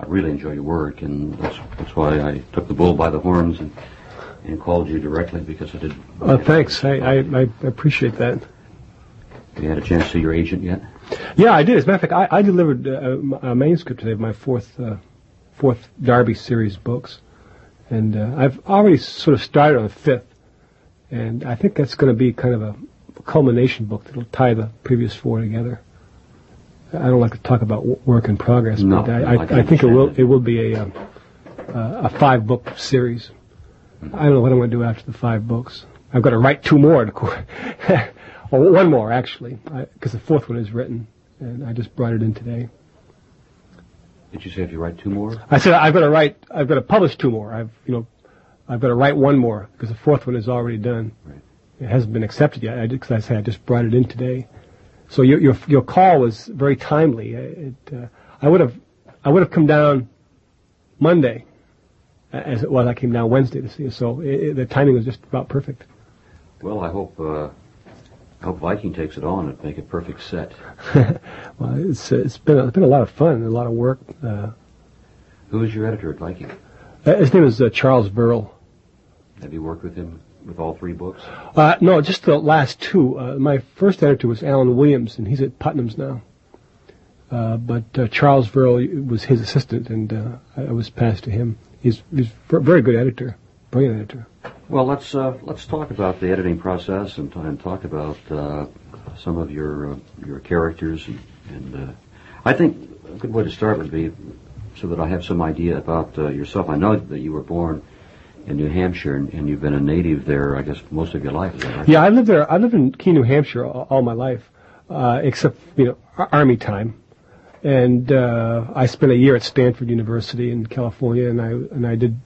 I really enjoy your work, and that's why I took the bull by the horns and called you directly, because I did. Thanks. I appreciate that. Have you had a chance to see your agent yet? Yeah, I did. As a matter of fact, I delivered a manuscript today of my fourth Darby series books, and I've already sort of started on the fifth, and I think that's going to be kind of a culmination book that'll tie the previous four together. I don't like to talk about work in progress, no, but I think it will be a 5-book series. I don't know what I'm going to do after the 5 books. I've got to write 2 more, or 1 more actually, because the 4th one is written, and I just brought it in today. Did you say if you write 2 more? I said I've got to publish 2 more. I've got to write 1 more because the 4th one is already done. Right. It hasn't been accepted yet. Because I say I just brought it in today. So your call was very timely. I would have come down Monday, as it was. I came down Wednesday to see you. So the timing was just about perfect. Well, I hope Viking takes it on and make a perfect set. Well, it's been a lot of fun and a lot of work. Who is your editor at Viking? His name is Charles Burrell. Have you worked with him with all 3 books? No, just the last 2. My first editor was Alan Williams, and he's at Putnam's now. But Charles Burrell was his assistant, and I was passed to him. He's a very good editor, brilliant editor. Well, let's talk about the editing process and talk about some of your characters, and I think a good way to start would be so that I have some idea about yourself. I know that you were born in New Hampshire, and you've been a native there, I guess, most of your life. Is that right? Yeah, I lived there. I lived in Keene, New Hampshire all my life, except Army time, and I spent a year at Stanford University in California, and I did.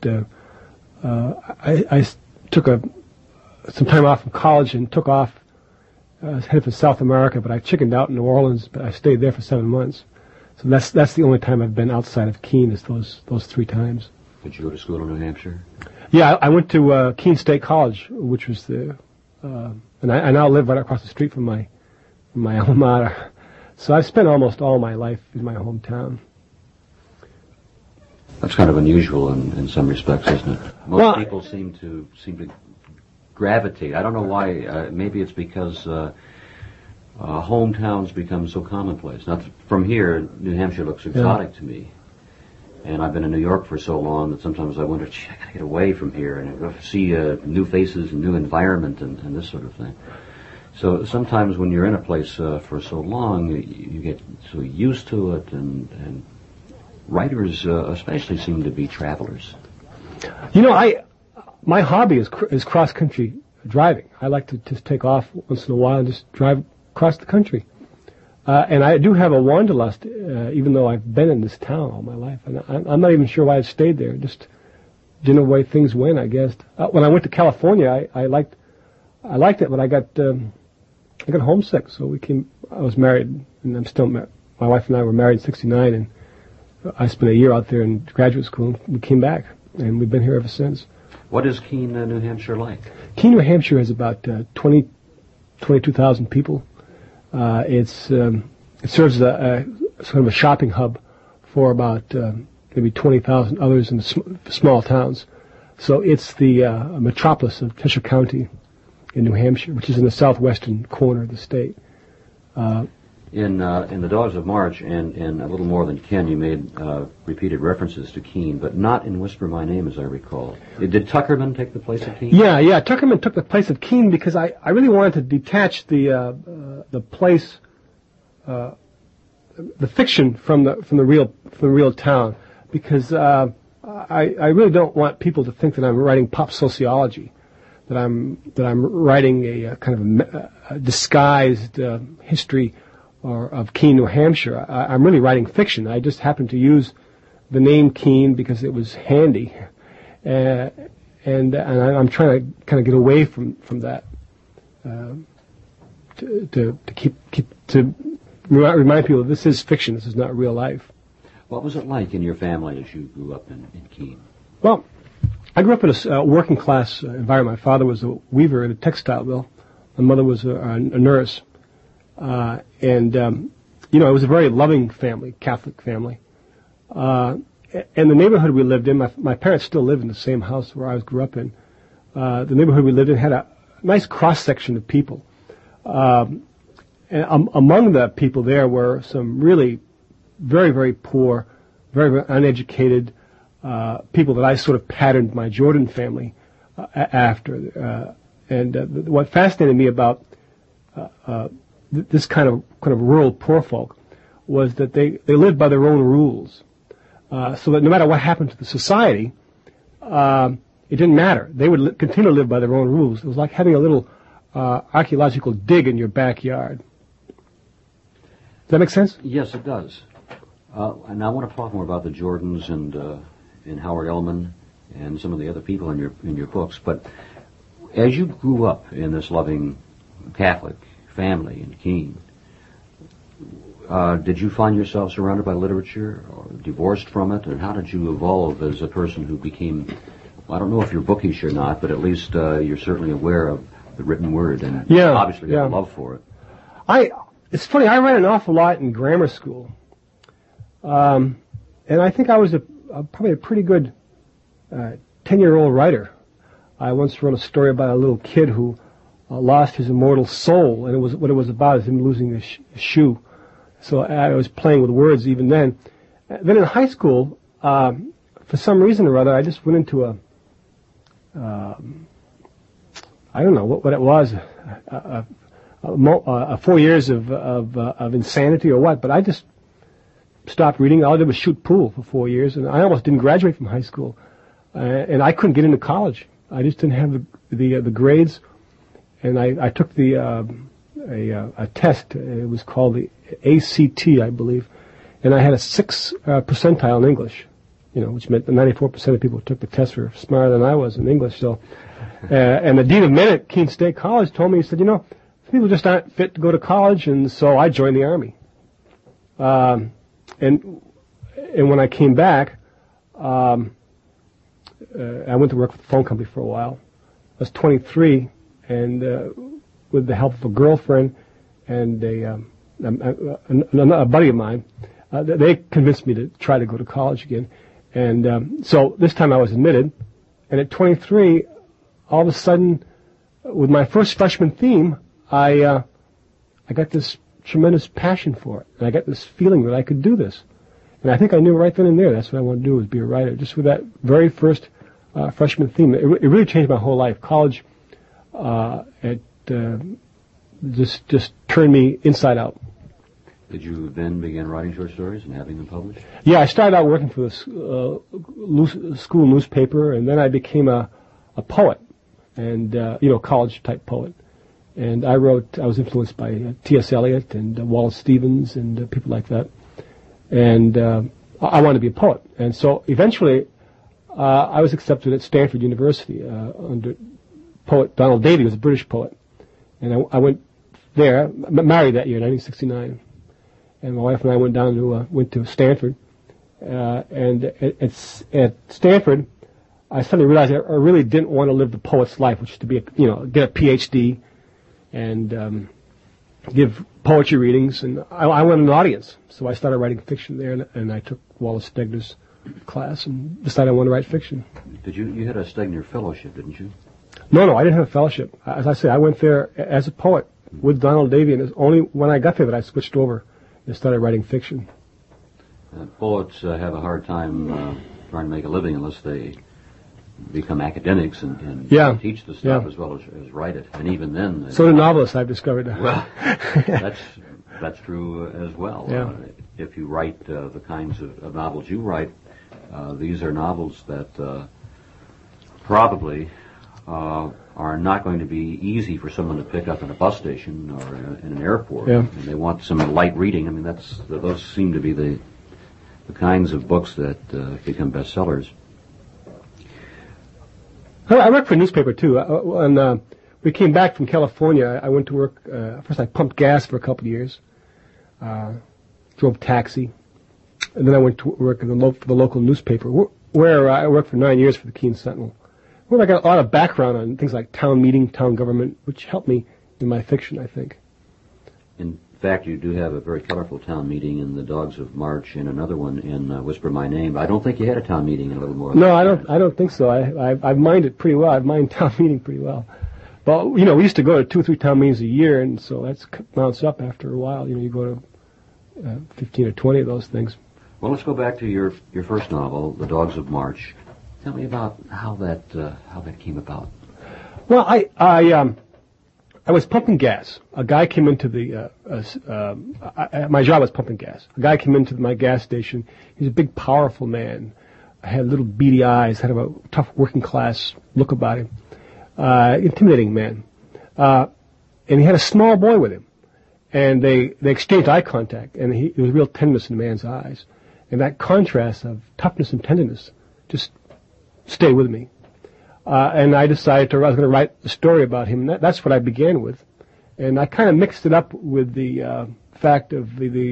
I took some time off from college and took off. I was headed for South America, but I chickened out in New Orleans. But I stayed there for 7 months. So that's the only time I've been outside of Keene is those 3 times. Did you go to school in New Hampshire? Yeah, I went to Keene State College, which was and I now live right across the street from my alma mater. So I've spent almost all my life in my hometown. That's kind of unusual in some respects, isn't it? Most people seem to gravitate. I don't know why. Maybe it's because hometowns become so commonplace. Now, from here, New Hampshire looks exotic to me. And I've been in New York for so long that sometimes I wonder, I gotta get away from here and see new faces and new environment and this sort of thing. So sometimes when you're in a place for so long, you get so used to it, and writers especially seem to be travelers. My hobby is cross-country driving. I like to just take off once in a while and just drive across the country. And I do have a wanderlust, even though I've been in this town all my life. And I'm not even sure why I've stayed there. Just didn't know the way things went, I guess. When I went to California, I liked it, but I got homesick. So I was married, and I'm still married. My wife and I were married in '69, and I spent a year out there in graduate school. And we came back, and we've been here ever since. What is Keene, New Hampshire like? Keene, New Hampshire has about 22,000 people. It serves as a sort of a shopping hub for about maybe 20,000 others in small towns. So it's the metropolis of Cheshire County in New Hampshire, which is in the southwestern corner of the state. In The Dogs of March and A Little More Than Ken, you made repeated references to Keene, but not in Whisper My Name, as I recall. Did Tuckerman take the place of Keene? Yeah. Tuckerman took the place of Keene because I really wanted to detach the place, the fiction from the real town, because I really don't want people to think that I'm writing pop sociology, that I'm writing a kind of a disguised history of Keene, New Hampshire. I'm really writing fiction. I just happened to use the name Keene because it was handy, and I'm trying to kind of get away from that to remind people that this is fiction. This is not real life. What was it like in your family as you grew up in Keene? Well, I grew up in a working class environment. My father was a weaver in a textile mill. My mother was a nurse. And it was a very loving family, Catholic family. and the neighborhood we lived in, my parents still live in the same house where I grew up in. The neighborhood we lived in had a nice cross-section of people. And among the people there were some really very, very poor, very, very uneducated people that I sort of patterned my Jordan family after. What fascinated me about this kind of rural poor folk was that they lived by their own rules, so that no matter what happened to the society, it didn't matter. They would continue to live by their own rules. It was like having a little archaeological dig in your backyard. Does that make sense? Yes, it does. And I want to talk more about the Jordans and Howard Ellman and some of the other people in your books. But as you grew up in this loving Catholic family in Keene, did you find yourself surrounded by literature or divorced from it? And how did you evolve as a person who became, I don't know if you're bookish or not, but at least you're certainly aware of the written word and obviously have a love for it. It's funny, I read an awful lot in grammar school. And I think I was probably a pretty good 10-year-old writer. I once wrote a story about a little kid who lost his immortal soul, and what it was about is him losing his shoe. So I was playing with words even then. Then in high school, for some reason or other, I just went into I don't know what it was, 4 years of insanity or what, but I just stopped reading. All I did was shoot pool for 4 years, and I almost didn't graduate from high school. And I couldn't get into college. I just didn't have the grades. And I took a test. It was called the ACT, I believe. And I had a 6th percentile in English, which meant that 94% of people who took the test were smarter than I was in English. So, and the dean of men at Keene State College told me, he said, people just aren't fit to go to college, and so I joined the Army. And when I came back, I went to work for the phone company for a while. I was 23, and with the help of a girlfriend and a buddy of mine, they convinced me to try to go to college again. And so this time I was admitted, and at 23, all of a sudden, with my first freshman theme, I got this tremendous passion for it, and I got this feeling that I could do this. And I think I knew right then and there that's what I wanted to do, was be a writer. Just with that very first freshman theme, it really changed my whole life. College, just turned me inside out. Did you then begin writing short stories and having them published? Yeah, I started out working for the school newspaper, and then I became a poet, and college type poet. And I was influenced by T.S. Eliot and Wallace Stevens and people like that. And I wanted to be a poet. And so eventually I was accepted at Stanford University under poet Donald Davy, who was a British poet. And I went there, married that year, 1969. And my wife and I went to Stanford. And at Stanford, I suddenly realized I really didn't want to live the poet's life, which is to be, get a PhD and give poetry readings. And I wanted an audience, so I started writing fiction there, and I took Wallace Stegner's class and decided I wanted to write fiction. You had a Stegner fellowship, didn't you? No, I didn't have a fellowship. As I say, I went there as a poet with Donald Davy, and it was only when I got there that I switched over and started writing fiction. Poets have a hard time trying to make a living unless they become academics and teach the stuff as well as write it. And even then... So do novelists, I've discovered. Well, that's true as well. Yeah. If you write the kinds of novels you write, these are novels that probably are not going to be easy for someone to pick up in a bus station or in an airport. Yeah. And they want some light reading. I mean, those seem to be the kinds of books that become bestsellers. I worked for a newspaper too. When we came back from California, I went to work. First, I pumped gas for a couple of years, drove taxi, and then I went to work for the local newspaper, where I worked for 9 years for the Keene Sentinel, where I got a lot of background on things like town meeting, town government, which helped me in my fiction, I think. In fact, you do have a very colorful town meeting in the Dogs of March and another one in Whisper My Name. I don't think you had a town meeting in a little more. No, I don't think so. I've mined it pretty well. I've mined town meeting pretty well. But, we used to go to 2 or 3 town meetings a year, and so that mounts up after a while. You go to 15 or 20 of those things. Well, let's go back to your first novel, The Dogs of March. Tell me about how that came about. Well, I was pumping gas. A guy came into the my job was pumping gas. A guy came into my gas station. He was a big, powerful man. Had little beady eyes, had a tough working class look about him. Intimidating man. And he had a small boy with him. And they exchanged eye contact, and there was real tenderness in the man's eyes. And that contrast of toughness and tenderness just stayed with me. And I decided I was going to write a story about him. And that's what I began with. And I kind of mixed it up with the fact of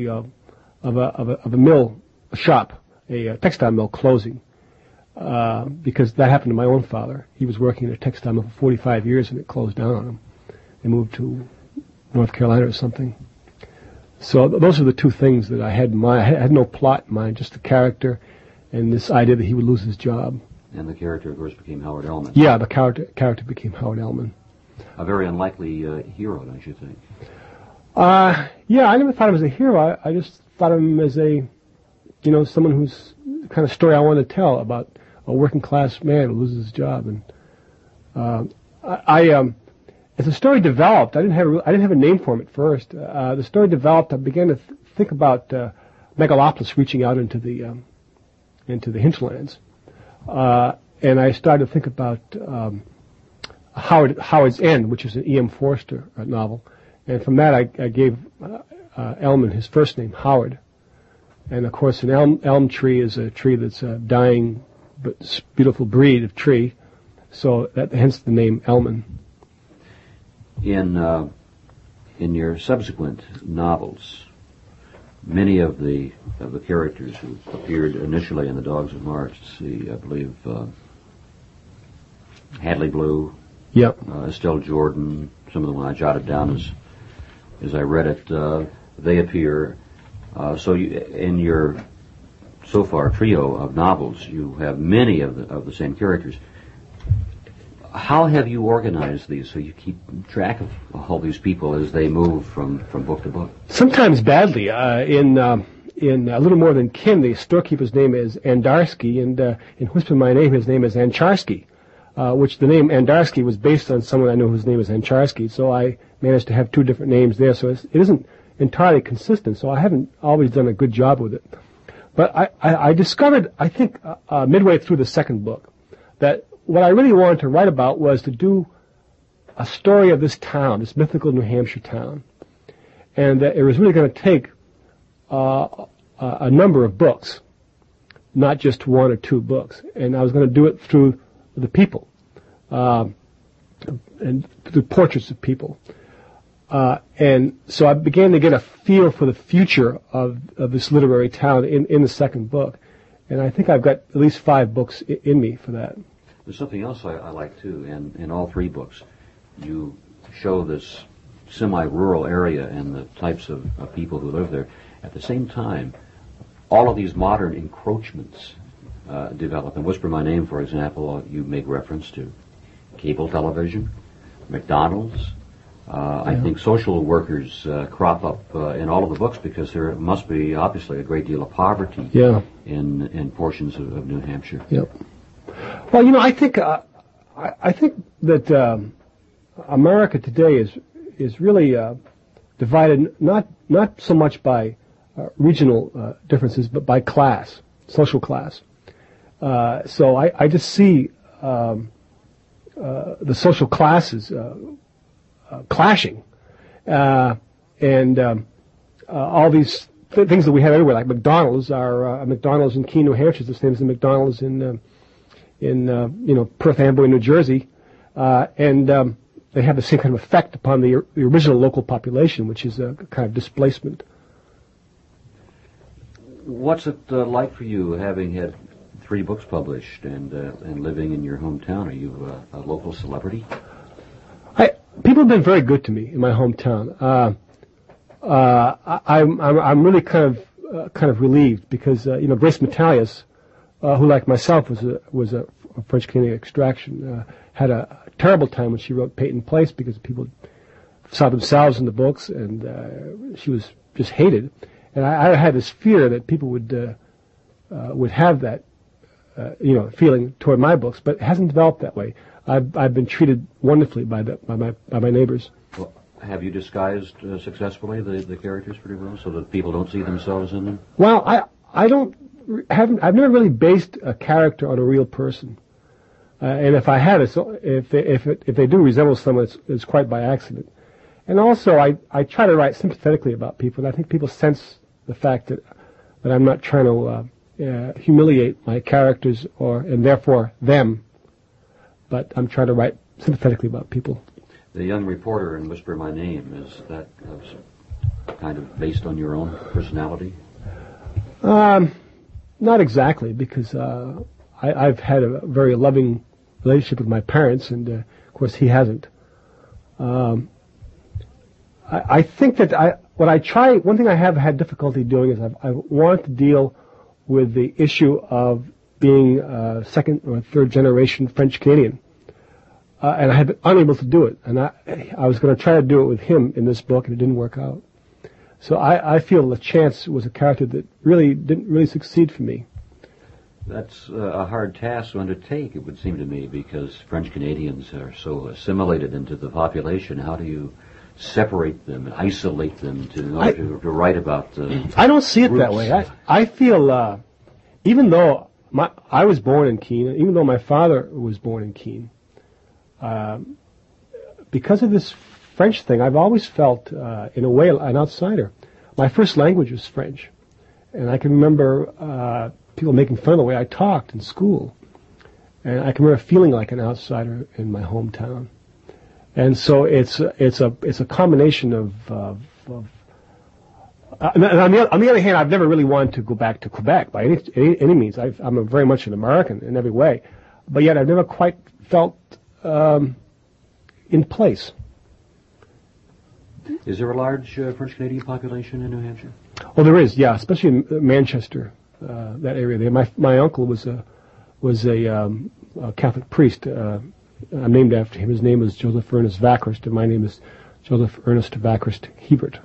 a mill, a shop, a textile mill closing. Because that happened to my own father. He was working in a textile mill for 45 years, and it closed down on him. They moved to North Carolina or something. So those are the two things that I had in mind. I had no plot in mind, just the character and this idea that he would lose his job. And the character, of course, became Howard Ellman. Yeah, the character became Howard Ellman. A very unlikely hero, don't you think? Yeah, I never thought of him as a hero. I just thought of him as someone who's the kind of story I want to tell about a working class man who loses his job. And as the story developed, I didn't have a name for him at first. The story developed. I began to think about Megalopolis reaching out into the hinterlands, and I started to think about Howard's End, which is an E.M. Forster novel, and from that I gave Ellman his first name, Howard, and of course an elm tree is a tree that's a dying but beautiful breed of tree, so hence the name Ellman. In your subsequent novels, many of the characters who appeared initially in The Dogs of March, I believe Hadley Blue, yep, Estelle Jordan, some of them I jotted down as I read it, they appear. So in your so far trio of novels, you have many of the same characters. How have you organized these so you keep track of all these people as they move from book to book? Sometimes badly. In A Little More Than Kin, the storekeeper's name is Andarsky, and in Whisper My Name, his name is Ancharsky, which the name Andarsky was based on someone I know whose name is Ancharsky, so I managed to have 2 different names there, so it isn't entirely consistent, so I haven't always done a good job with it. But I discovered, I think, midway through the second book, that what I really wanted to write about was to do a story of this town, this mythical New Hampshire town, and that it was really going to take a number of books, not just 1 or 2 books, and I was going to do it through the people and through portraits of people. And so I began to get a feel for the future of this literary town in the second book, and I think I've got at least 5 books in me for that. There's something else I like, too, in all 3 books. You show this semi-rural area and the types of people who live there. At the same time, all of these modern encroachments develop. In Whisper My Name, for example, you make reference to cable television, McDonald's. I think social workers crop up in all of the books because there must be, obviously, a great deal of poverty in portions of New Hampshire. Yep. Well, I think that America today is really divided not so much by regional differences, but by class, social class. So I just see the social classes clashing, and all these things that we have everywhere, like McDonald's. McDonald's in Keene, New Hampshire, is the same as the McDonald's in Perth Amboy, New Jersey, and they have the same kind of effect upon the original local population, which is a kind of displacement. What's it like for you, having had 3 books published and living in your hometown? Are you a local celebrity? People have been very good to me in my hometown. I'm really kind of relieved because Grace Metalius, who like myself was a French Canadian extraction, had a terrible time when she wrote Peyton Place because people saw themselves in the books, and she was just hated. And I had this fear that people would have that feeling toward my books, but it hasn't developed that way. I've been treated wonderfully by my neighbors. Well, have you disguised successfully the characters pretty well, so that people don't see themselves in them? Well, I've never really based a character on a real person, and if I had, if they do resemble someone, it's quite by accident. And also, I try to write sympathetically about people, and I think people sense the fact that I'm not trying to humiliate my characters and therefore them, but I'm trying to write sympathetically about people. The young reporter in Whisper My Name, is that kind of based on your own personality? Not exactly, because I've had a very loving relationship with my parents, and of course he hasn't. I think that one thing I have had difficulty doing is I wanted to deal with the issue of being second or third generation French Canadian. And I had been unable to do it. And I was going to try to do it with him in this book, and it didn't work out. So I feel that Chance was a character that didn't really succeed for me. That's a hard task to undertake, it would seem to me, because French Canadians are so assimilated into the population. How do you separate them and isolate them to write about I don't see it roots? that way. I feel, even though I was born in Keene, even though my father was born in Keene, because of this French thing, I've always felt, in a way, an outsider. My first language was French, and I can remember people making fun of the way I talked in school, and I can remember feeling like an outsider in my hometown. And so it's a combination of and on the other hand, I've never really wanted to go back to Quebec by any means. I'm very much an American in every way, but yet I've never quite felt in place. Is there a large French Canadian population in New Hampshire? Oh, there is, yeah, especially in Manchester, that area there. My uncle was a Catholic priest. I'm named after him. His name is Joseph Ernest Vachrist, and my name is Joseph Ernest Vachrist Hebert.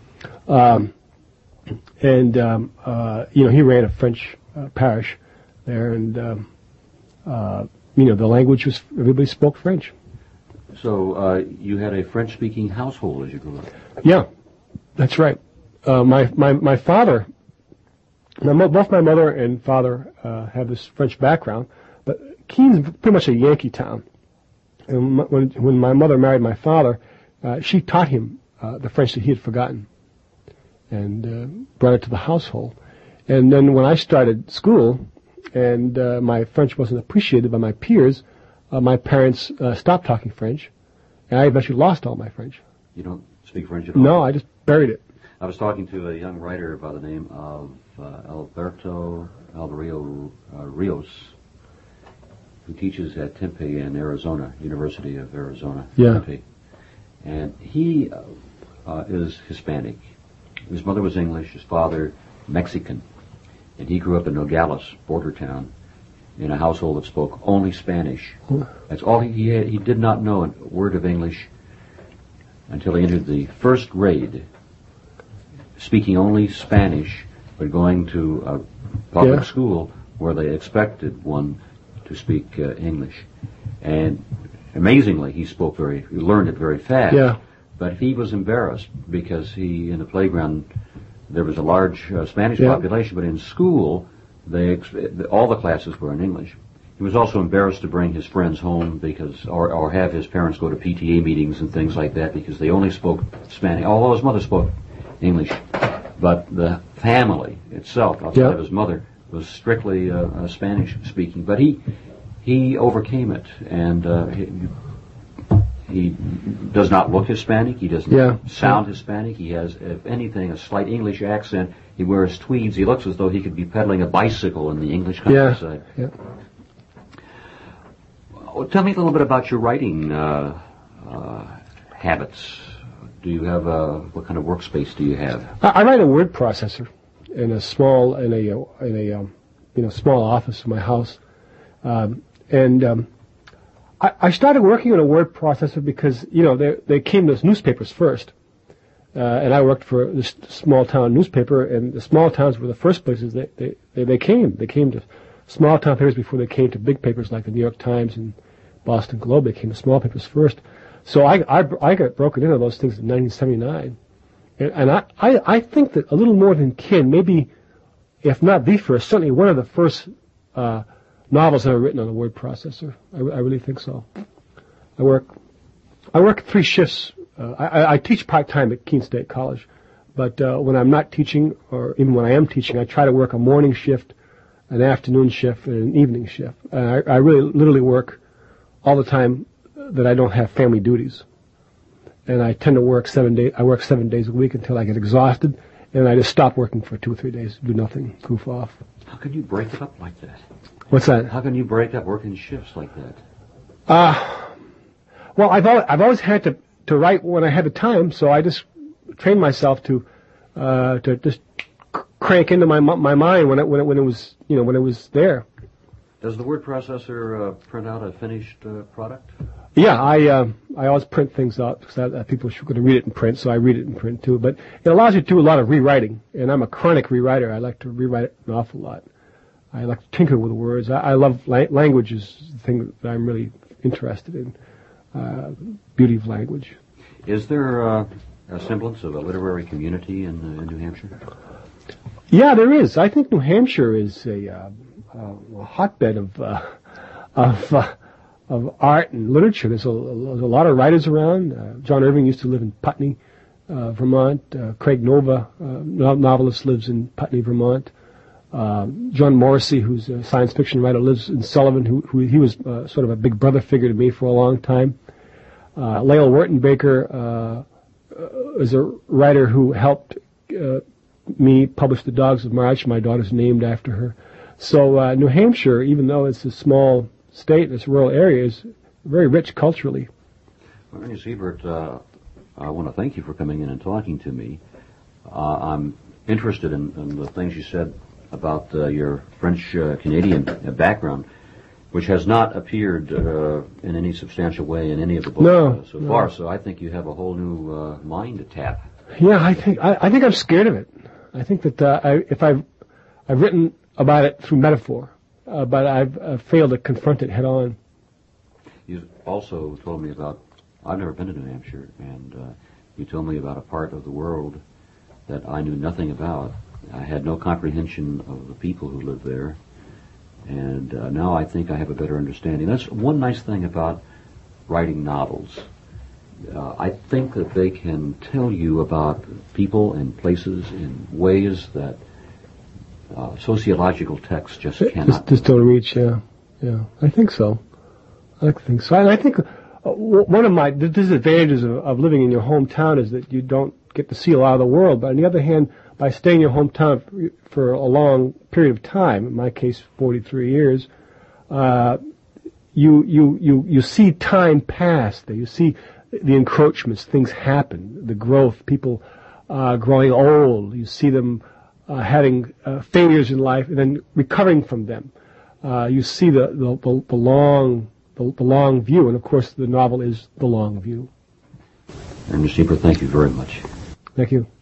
He ran a French parish there, and the language was, everybody spoke French. So you had a French-speaking household as you grew up? Yeah, that's right. My father, both my mother and father have this French background, but Keene's pretty much a Yankee town. And when my mother married my father, she taught him the French that he had forgotten, and brought it to the household. And then when I started school, and my French wasn't appreciated by my peers, my parents stopped talking French, and I eventually lost all my French. You don't speak French at all? No, I just buried it. I was talking to a young writer by the name of Alberto Alvarillo Rios, who teaches at Tempe in Arizona, University of Arizona, Tempe. And he is Hispanic. His mother was English, his father Mexican. And he grew up in Nogales, border town, in a household that spoke only Spanish. That's all he had. He did not know a word of English until he entered the first grade, speaking only Spanish, but going to a public school where they expected one to speak English. And amazingly, he learned it very fast. Yeah. But he was embarrassed because in the playground, there was a large Spanish population, but in school, all the classes were in English. He was also embarrassed to bring his friends home or have his parents go to PTA meetings and things like that because they only spoke Spanish, although his mother spoke English. But the family itself, outside of his mother, was strictly Spanish speaking. But he overcame it, and he does not look Hispanic. He doesn't sound Hispanic. He has, if anything, a slight English accent. He wears tweeds. He looks as though he could be pedaling a bicycle in the English countryside. Yeah. Tell me a little bit about your writing habits. do you have what kind of workspace do you have? I write a word processor in a small small office in my house, I started working on a word processor because they came to newspapers first, and I worked for this small town newspaper, and the small towns were the first places they came. They came to small town papers before they came to big papers like the New York Times and Boston Globe. They came to small papers first. So I got broken into those things in 1979, and I think that a little more than kin, maybe if not the first, certainly one of the first novels ever written on a word processor. I really think so. I work 3 shifts. I teach part-time at Keene State College, but when I'm not teaching, or even when I am teaching, I try to work a morning shift, an afternoon shift, and an evening shift. I really literally work all the time that I don't have family duties. And I tend to work 7 days. I work 7 days a week until I get exhausted, and I just stop working for 2 or 3 days, do nothing, goof off. How can you break it up like that? What's that? How can you break up working shifts like that? Well, I've always had to write when I had the time, so I just trained myself to just crank into my mind when it was there. Does the word processor print out a finished product? Yeah, I always print things out because people are going to read it in print, so I read it in print too. But it allows you to do a lot of rewriting, and I'm a chronic rewriter. I like to rewrite it an awful lot. I like to tinker with words. I love language is the thing that I'm really interested in, beauty of language. Is there a semblance of a literary community in New Hampshire? Yeah, there is. I think New Hampshire is a hotbed of art and literature. There's a lot of writers around. John Irving used to live in Putney, Vermont. Craig Nova, novelist, lives in Putney, Vermont. John Morrissey, who's a science fiction writer, lives in Sullivan. He was sort of a big brother figure to me for a long time. Lael Wertenbaker is a writer who helped me publish The Dogs of March. My daughter's named after her. So New Hampshire, even though it's a small state in this rural area, is very rich culturally. Well, Ernie Siebert, I want to thank you for coming in and talking to me. I'm interested in the things you said about your French-Canadian background, which has not appeared in any substantial way in any of the books so far. So I think you have a whole new mind to tap. Yeah, I think I'm scared of it. I think that I've written about it through metaphor, but I've failed to confront it head on. You also told me about, I've never been to New Hampshire, and you told me about a part of the world that I knew nothing about. I had no comprehension of the people who live there, and now I think I have a better understanding. That's one nice thing about writing novels. I think that they can tell you about people and places in ways that sociological texts just cannot. Just don't reach, yeah. I think so. And I think one of the disadvantages of living in your hometown is that you don't get to see a lot of the world. But on the other hand, by staying in your hometown for a long period of time, in my case 43 years, you see time pass there. You see the encroachments, things happen, the growth, people growing old. You see them having failures in life and then recovering from them. You see the long view, and of course the novel is The Long View. Ernie Siebert, thank you very much. Thank you.